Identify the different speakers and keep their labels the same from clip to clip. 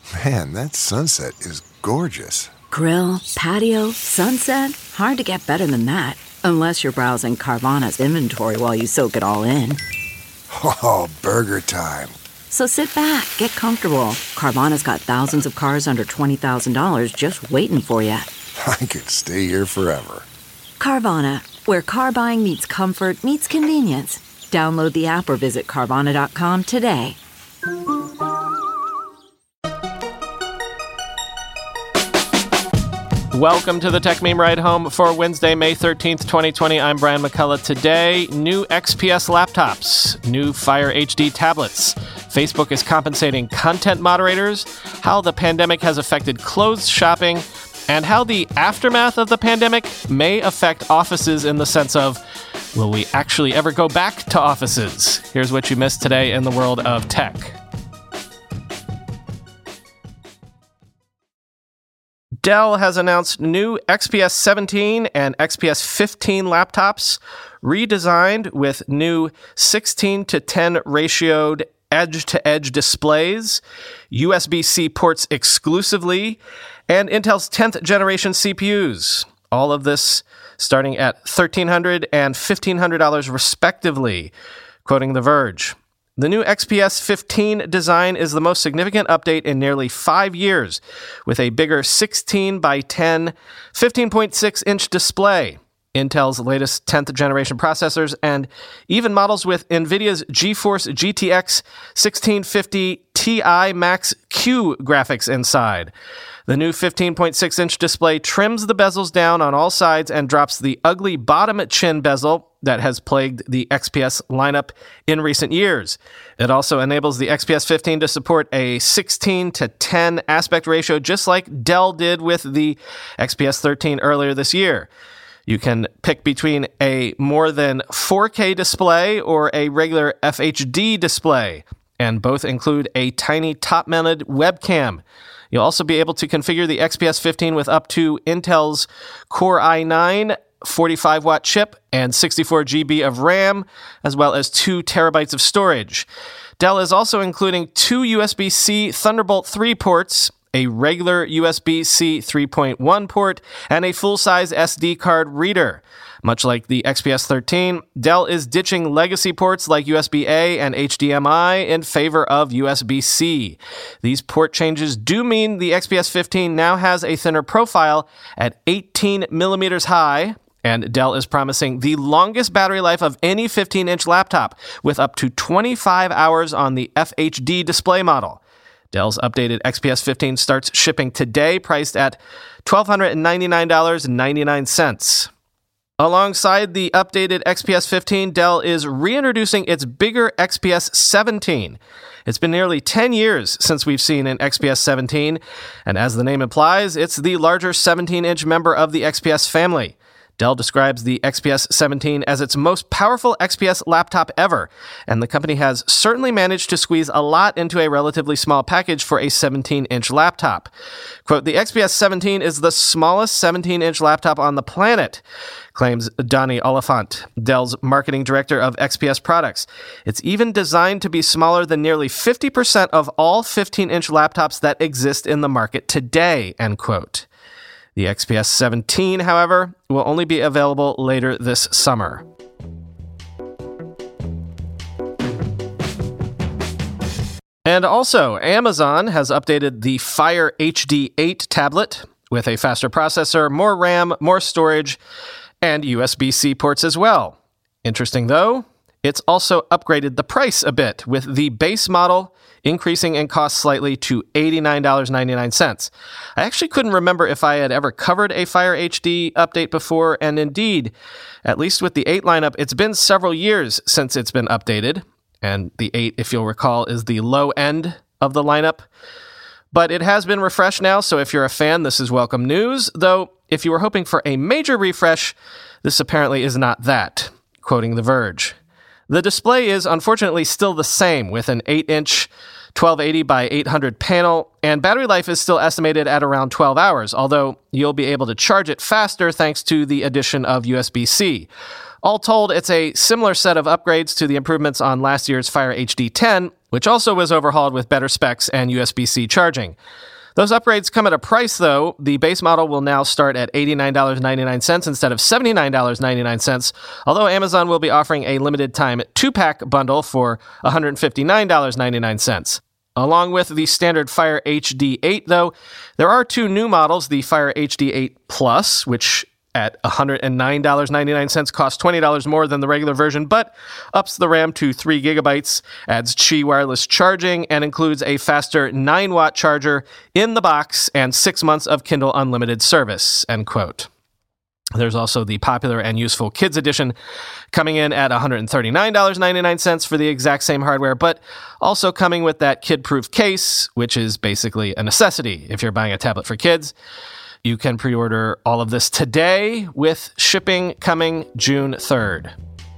Speaker 1: Man, that sunset is gorgeous.
Speaker 2: Grill, patio, sunset. Hard to get better than that. Unless you're browsing Carvana's inventory while you soak it all in.
Speaker 1: Oh, burger time.
Speaker 2: So sit back, get comfortable. Carvana's got thousands of cars under $20,000 just waiting for you.
Speaker 1: I could stay here forever.
Speaker 2: Carvana, where car buying meets comfort meets convenience. Download the app or visit Carvana.com today.
Speaker 3: Welcome to the Tech Meme Ride Home for Wednesday, May 13th, 2020. I'm Brian McCullough. Today, new XPS laptops, new Fire HD tablets. Facebook is compensating content moderators, how the pandemic has affected clothes shopping, and how the aftermath of the pandemic may affect offices in the sense of, will we actually ever go back to offices? Here's what you missed today in the world of tech. Dell has announced new XPS 17 and XPS 15 laptops, redesigned with new 16:10 ratioed edge-to-edge displays, USB-C ports exclusively, and Intel's 10th generation CPUs. All of this starting at $1,300 and $1,500 respectively, quoting The Verge. The new XPS 15 design is the most significant update in nearly 5 years, with a bigger 16 by 10, 15.6-inch display, Intel's latest 10th generation processors, and even models with NVIDIA's GeForce GTX 1650 Ti Max Q graphics inside. The new 15.6-inch display trims the bezels down on all sides and drops the ugly bottom chin bezel that has plagued the XPS lineup in recent years. It also enables the XPS 15 to support a 16:10 aspect ratio, just like Dell did with the XPS 13 earlier this year. You can pick between a more than 4K display or a regular FHD display, and both include a tiny top-mounted webcam. You'll also be able to configure the XPS 15 with up to Intel's Core i9 45-watt chip and 64 GB of RAM, as well as 2 terabytes of storage. Dell is also including 2 USB-C Thunderbolt 3 ports, a regular USB-C 3.1 port, and a full-size SD card reader. Much like the XPS 13, Dell is ditching legacy ports like USB-A and HDMI in favor of USB-C. These port changes do mean the XPS 15 now has a thinner profile at 18 millimeters high, and Dell is promising the longest battery life of any 15-inch laptop, with up to 25 hours on the FHD display model. Dell's updated XPS 15 starts shipping today, priced at $1,299.99. Alongside the updated XPS 15, Dell is reintroducing its bigger XPS 17. It's been nearly 10 years since we've seen an XPS 17, and as the name implies, it's the larger 17-inch member of the XPS family. Dell describes the XPS 17 as its most powerful XPS laptop ever, and the company has certainly managed to squeeze a lot into a relatively small package for a 17-inch laptop. Quote, "The XPS 17 is the smallest 17-inch laptop on the planet," claims Donnie Oliphant, Dell's marketing director of XPS products. "It's even designed to be smaller than nearly 50% of all 15-inch laptops that exist in the market today," end quote. The XPS 17, however, will only be available later this summer. And also, Amazon has updated the Fire HD 8 tablet with a faster processor, more RAM, more storage, and USB-C ports as well. Interesting, though, it's also upgraded the price a bit, with the base model increasing in cost slightly to $89.99. I actually couldn't remember if I had ever covered a Fire HD update before, and indeed, at least with the 8 lineup, it's been several years since it's been updated, and the 8, if you'll recall, is the low end of the lineup. But it has been refreshed now, so if you're a fan, this is welcome news, though if you were hoping for a major refresh, this apparently is not that, quoting The Verge. The display is unfortunately still the same, with an 8-inch 1280 by 800 panel, and battery life is still estimated at around 12 hours, although you'll be able to charge it faster thanks to the addition of USB-C. All told, it's a similar set of upgrades to the improvements on last year's Fire HD 10, which also was overhauled with better specs and USB-C charging. Those upgrades come at a price, though. The base model will now start at $89.99 instead of $79.99, although Amazon will be offering a limited-time 2-pack bundle for $159.99. Along with the standard Fire HD 8, though, there are 2 new models, the Fire HD 8 Plus, which at $109.99 costs $20 more than the regular version, but ups the RAM to 3 gigabytes, adds Qi wireless charging, and includes a faster 9-watt charger in the box and 6 months of Kindle Unlimited service, end quote. There's also the popular and useful Kids Edition coming in at $139.99 for the exact same hardware, but also coming with that kid-proof case, which is basically a necessity if you're buying a tablet for kids. You can pre-order all of this today, with shipping coming June 3rd.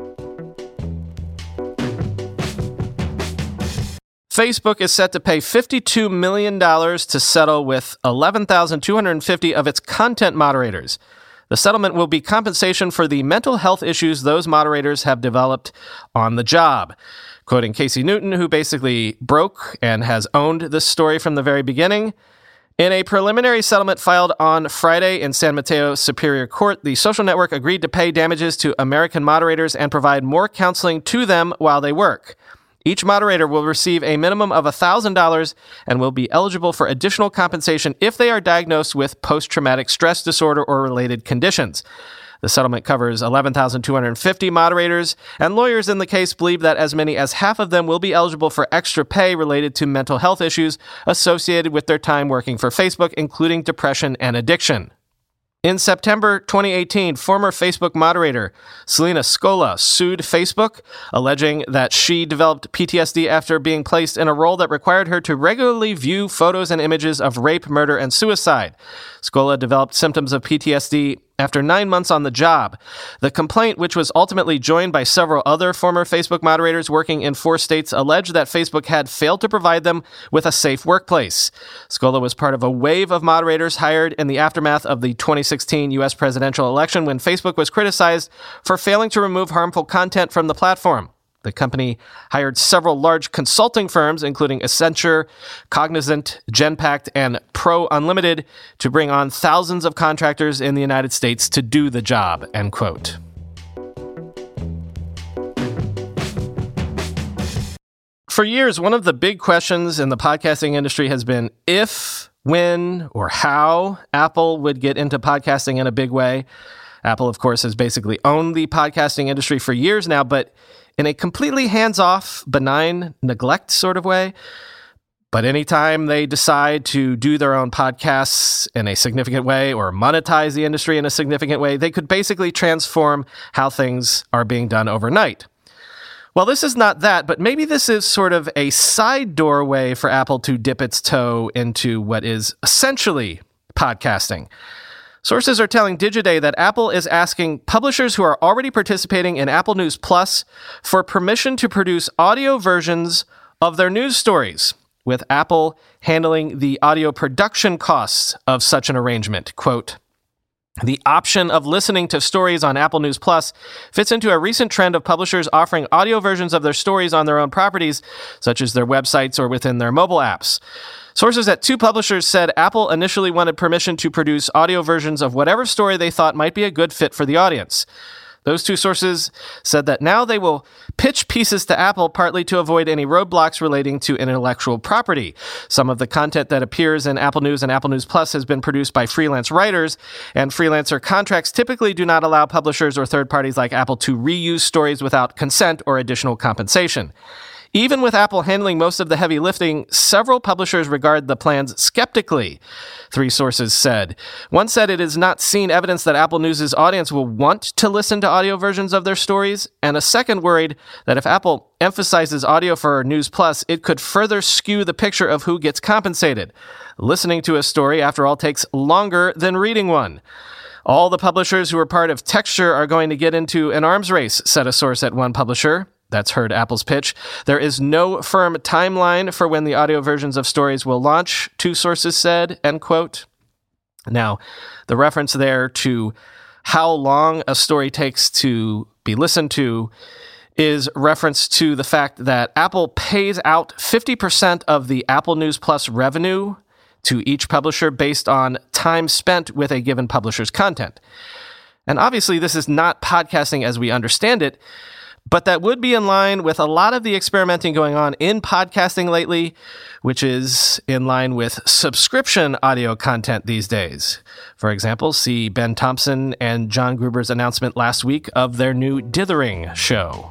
Speaker 3: Facebook is set to pay $52 million to settle with 11,250 of its content moderators. The settlement will be compensation for the mental health issues those moderators have developed on the job. Quoting Casey Newton, who basically broke and has owned this story from the very beginning, in a preliminary settlement filed on Friday in San Mateo Superior Court, the social network agreed to pay damages to American moderators and provide more counseling to them while they work. Each moderator will receive a minimum of $1,000 and will be eligible for additional compensation if they are diagnosed with post-traumatic stress disorder or related conditions. The settlement covers 11,250 moderators, and lawyers in the case believe that as many as half of them will be eligible for extra pay related to mental health issues associated with their time working for Facebook, including depression and addiction. In September 2018, former Facebook moderator Selena Scola sued Facebook, alleging that she developed PTSD after being placed in a role that required her to regularly view photos and images of rape, murder, and suicide. Scola developed symptoms of PTSD after 9 months on the job. The complaint, which was ultimately joined by several other former Facebook moderators working in 4 states, alleged that Facebook had failed to provide them with a safe workplace. Scola was part of a wave of moderators hired in the aftermath of the 2016 U.S. presidential election when Facebook was criticized for failing to remove harmful content from the platform. The company hired several large consulting firms, including Accenture, Cognizant, Genpact, and Pro Unlimited, to bring on thousands of contractors in the United States to do the job, end quote. For years, one of the big questions in the podcasting industry has been if, when, or how Apple would get into podcasting in a big way. Apple, of course, has basically owned the podcasting industry for years now, but in a completely hands-off, benign neglect sort of way. But anytime they decide to do their own podcasts in a significant way or monetize the industry in a significant way, they could basically transform how things are being done overnight. Well, this is not that, but maybe this is sort of a side doorway for Apple to dip its toe into what is essentially podcasting. Sources are telling Digiday that Apple is asking publishers who are already participating in Apple News Plus for permission to produce audio versions of their news stories, with Apple handling the audio production costs of such an arrangement. Quote, "The option of listening to stories on Apple News Plus fits into a recent trend of publishers offering audio versions of their stories on their own properties, such as their websites or within their mobile apps. Sources at 2 publishers said Apple initially wanted permission to produce audio versions of whatever story they thought might be a good fit for the audience. Those 2 sources said that now they will pitch pieces to Apple partly to avoid any roadblocks relating to intellectual property. Some of the content that appears in Apple News and Apple News Plus has been produced by freelance writers, and freelancer contracts typically do not allow publishers or third parties like Apple to reuse stories without consent or additional compensation. Even with Apple handling most of the heavy lifting, several publishers regard the plans skeptically, 3 sources said. One said it has not seen evidence that Apple News' audience will want to listen to audio versions of their stories, and a second worried that if Apple emphasizes audio for News Plus, it could further skew the picture of who gets compensated. Listening to a story, after all, takes longer than reading one. All the publishers who are part of Texture are going to get into an arms race, said a source at one publisher. That's heard Apple's pitch. There is no firm timeline for when the audio versions of stories will launch, 2 sources said, end quote. Now, the reference there to how long a story takes to be listened to is reference to the fact that Apple pays out 50% of the Apple News Plus revenue to each publisher based on time spent with a given publisher's content. And obviously, this is not podcasting as we understand it, but that would be in line with a lot of the experimenting going on in podcasting lately, which is in line with subscription audio content these days. For example, see Ben Thompson and John Gruber's announcement last week of their new Dithering show.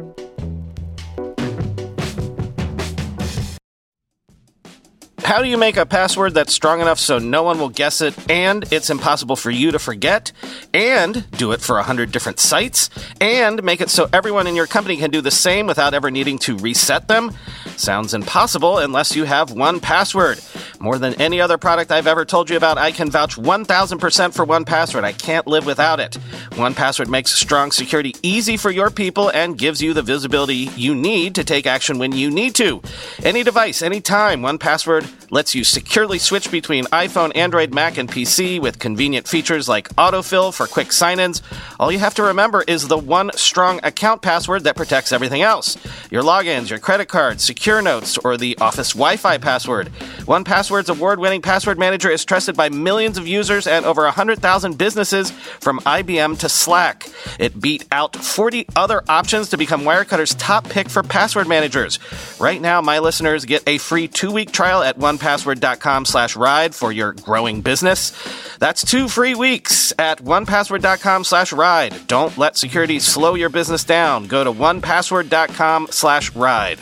Speaker 3: How do you make a password that's strong enough so no one will guess it, and it's impossible for you to forget, and do it for 100 different sites, and make it so everyone in your company can do the same without ever needing to reset them? Sounds impossible unless you have 1Password. More than any other product I've ever told you about, I can vouch 1,000% for 1Password. I can't live without it. 1Password makes strong security easy for your people and gives you the visibility you need to take action when you need to. Any device, anytime, 1Password lets you securely switch between iPhone, Android, Mac, and PC with convenient features like autofill for quick sign-ins. All you have to remember is the one strong account password that protects everything else. Your logins, your credit cards, secure notes, or the Office Wi-Fi password. 1Password's award-winning password manager is trusted by millions of users and over 100,000 businesses from IBM to Slack. It beat out 40 other options to become Wirecutter's top pick for password managers. Right now, my listeners get a free 2-week trial at onepassword.com/ride for your growing business. That's 2 free weeks at onepassword.com/ride. Don't let security slow your business down. Go to onepassword.com/ride.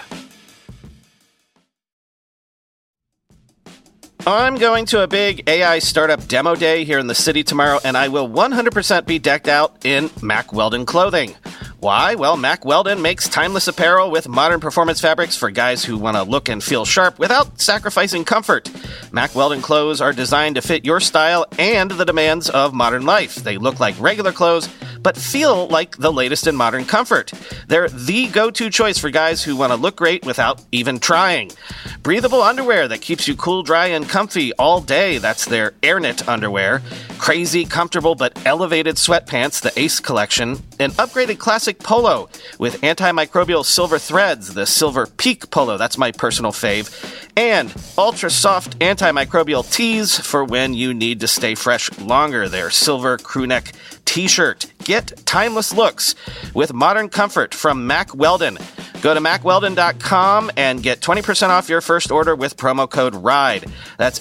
Speaker 3: I'm going to a big AI startup demo day here in the city tomorrow, and I will 100% be decked out in Mack Weldon clothing. Why? Well, Mack Weldon makes timeless apparel with modern performance fabrics for guys who want to look and feel sharp without sacrificing comfort. Mack Weldon clothes are designed to fit your style and the demands of modern life. They look like regular clothes, but feel like the latest in modern comfort. They're the go-to choice for guys who want to look great without even trying. Breathable underwear that keeps you cool, dry, and comfy all day. That's their AirKnit underwear. Crazy, comfortable, but elevated sweatpants, the Ace collection. An upgraded classic polo with antimicrobial silver threads, the Silver Peak polo. That's my personal fave. And ultra-soft antimicrobial tees for when you need to stay fresh longer. Their silver crewneck t-shirt. Get timeless looks with modern comfort from Mack Weldon. Go to MackWeldon.com and get 20% off your first order with promo code RIDE. That's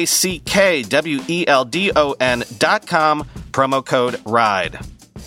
Speaker 3: MackWeldon.com, promo code RIDE.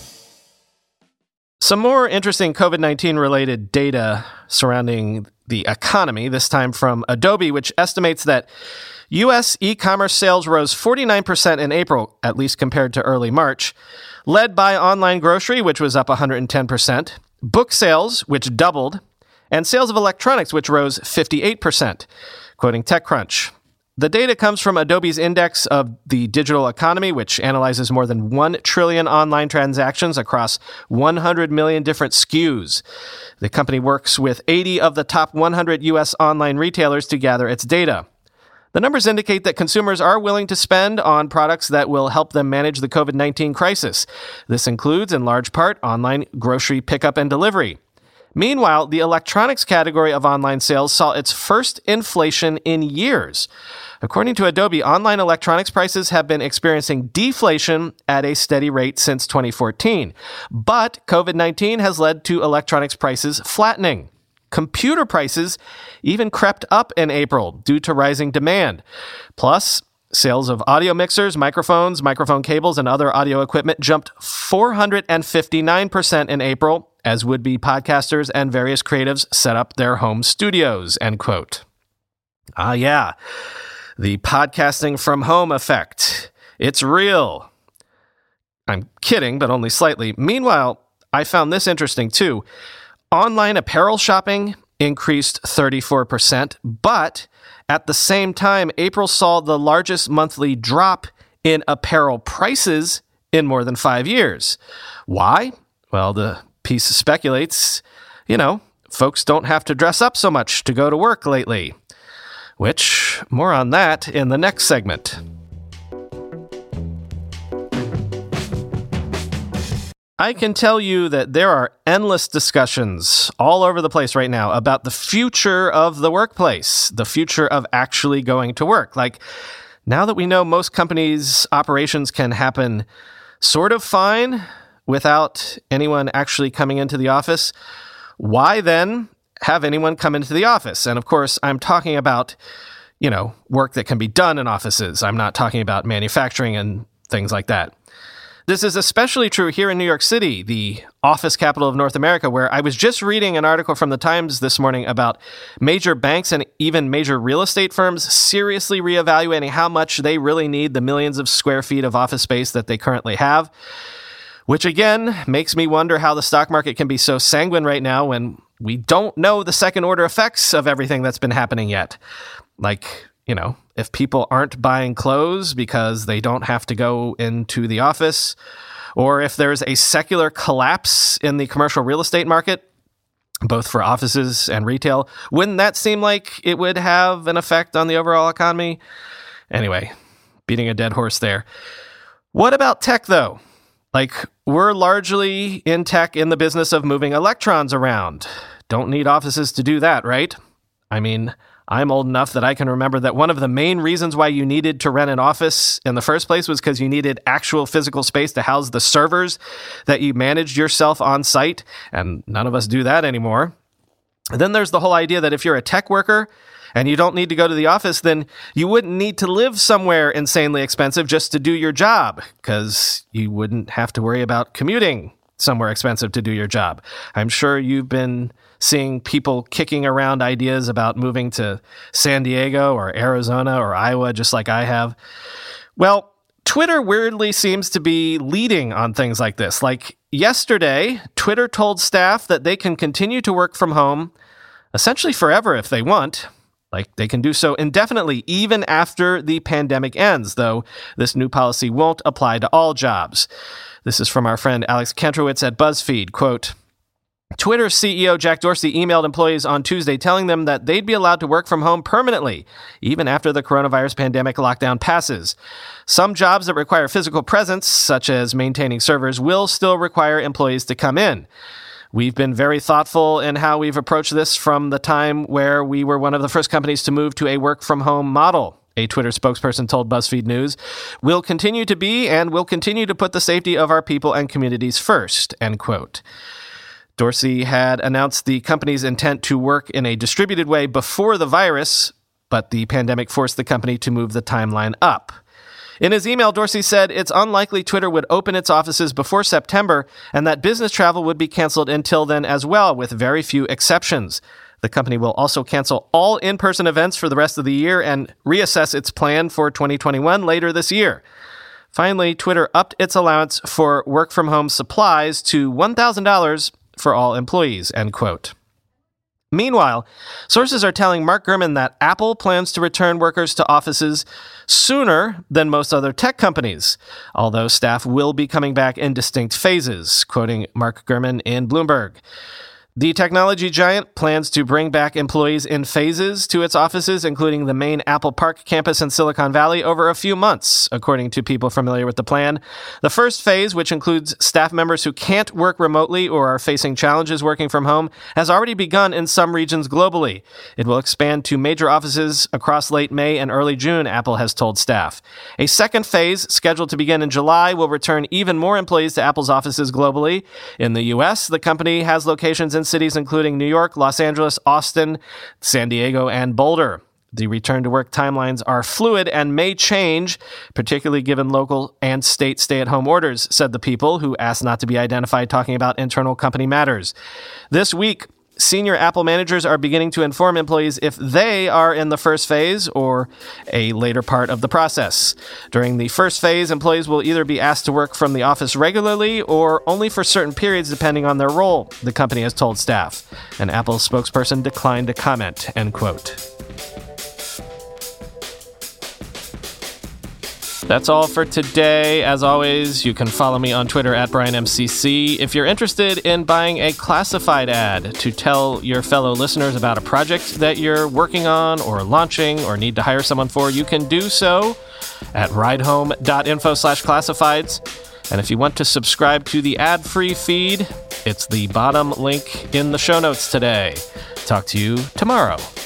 Speaker 3: Some more interesting COVID-19 related data surrounding the economy, this time from Adobe, which estimates that U.S. e-commerce sales rose 49% in April, at least compared to early March, led by online grocery, which was up 110%, book sales, which doubled, and sales of electronics, which rose 58%, quoting TechCrunch. The data comes from Adobe's Index of the Digital Economy, which analyzes more than 1 trillion online transactions across 100 million different SKUs. The company works with 80 of the top 100 U.S. online retailers to gather its data. The numbers indicate that consumers are willing to spend on products that will help them manage the COVID-19 crisis. This includes, in large part, online grocery pickup and delivery. Meanwhile, the electronics category of online sales saw its first inflation in years. According to Adobe, online electronics prices have been experiencing deflation at a steady rate since 2014. But COVID-19 has led to electronics prices flattening. Computer prices even crept up in April due to rising demand. Plus, sales of audio mixers, microphones, microphone cables, and other audio equipment jumped 459% in April as would-be podcasters and various creatives set up their home studios, end quote. Ah, yeah. The podcasting from home effect. It's real. I'm kidding, but only slightly. Meanwhile, I found this interesting too. Online apparel shopping increased 34%, but at the same time, April saw the largest monthly drop in apparel prices in more than 5 years. Why? Well, the piece speculates, folks don't have to dress up so much to go to work lately. Which, more on that in the next segment. I can tell you that there are endless discussions all over the place right now about the future of the workplace, the future of actually going to work. Like, now that we know most companies' operations can happen sort of fine without anyone actually coming into the office, why then have anyone come into the office? And of course, I'm talking about, work that can be done in offices. I'm not talking about manufacturing and things like that. This is especially true here in New York City, the office capital of North America, where I was just reading an article from the Times this morning about major banks and even major real estate firms seriously reevaluating how much they really need the millions of square feet of office space that they currently have, which again makes me wonder how the stock market can be so sanguine right now when we don't know the second order effects of everything that's been happening yet. Like, if people aren't buying clothes because they don't have to go into the office, or if there's a secular collapse in the commercial real estate market, both for offices and retail, wouldn't that seem like it would have an effect on the overall economy? Anyway, beating a dead horse there. What about tech, though? Like, we're largely in tech in the business of moving electrons around. Don't need offices to do that, right? I mean, I'm old enough that I can remember that one of the main reasons why you needed to rent an office in the first place was because you needed actual physical space to house the servers that you managed yourself on site, and none of us do that anymore. And then there's the whole idea that if you're a tech worker and you don't need to go to the office, then you wouldn't need to live somewhere insanely expensive just to do your job, because you wouldn't have to worry about commuting somewhere expensive to do your job. I'm sure you've been seeing people kicking around ideas about moving to San Diego or Arizona or Iowa, just like I have. Well, Twitter weirdly seems to be leading on things like this. Like yesterday, Twitter told staff that they can continue to work from home essentially forever if they want. Like, they can do so indefinitely, even after the pandemic ends, though this new policy won't apply to all jobs. This is from our friend Alex Kantrowitz at BuzzFeed. Quote, Twitter CEO Jack Dorsey emailed employees on Tuesday telling them that they'd be allowed to work from home permanently, even after the coronavirus pandemic lockdown passes. Some jobs that require physical presence, such as maintaining servers, will still require employees to come in. We've been very thoughtful in how we've approached this from the time where we were one of the first companies to move to a work-from-home model, a Twitter spokesperson told BuzzFeed News. We'll continue to be and will continue to put the safety of our people and communities first, end quote. Dorsey had announced the company's intent to work in a distributed way before the virus, but the pandemic forced the company to move the timeline up. In his email, Dorsey said it's unlikely Twitter would open its offices before September and that business travel would be canceled until then as well, with very few exceptions. The company will also cancel all in-person events for the rest of the year and reassess its plan for 2021 later this year. Finally, Twitter upped its allowance for work-from-home supplies to $1,000 for all employees, end quote. Meanwhile, sources are telling Mark Gurman that Apple plans to return workers to offices sooner than most other tech companies, although staff will be coming back in distinct phases, quoting Mark Gurman in Bloomberg. The technology giant plans to bring back employees in phases to its offices, including the main Apple Park campus in Silicon Valley, over a few months, according to people familiar with the plan. The first phase, which includes staff members who can't work remotely or are facing challenges working from home, has already begun in some regions globally. It will expand to major offices across late May and early June, Apple has told staff. A second phase, scheduled to begin in July, will return even more employees to Apple's offices globally. In the U.S., the company has locations in cities including New York, Los Angeles, Austin, San Diego, and Boulder. The return-to-work timelines are fluid and may change, particularly given local and state stay-at-home orders, said the people who asked not to be identified talking about internal company matters. This week, senior Apple managers are beginning to inform employees if they are in the first phase or a later part of the process. During the first phase, employees will either be asked to work from the office regularly or only for certain periods depending on their role, the company has told staff. An Apple spokesperson declined to comment, end quote. That's all for today. As always, you can follow me on Twitter at BrianMCC. If you're interested in buying a classified ad to tell your fellow listeners about a project that you're working on or launching or need to hire someone for, you can do so at ridehome.info/classifieds. And if you want to subscribe to the ad-free feed, it's the bottom link in the show notes today. Talk to you tomorrow.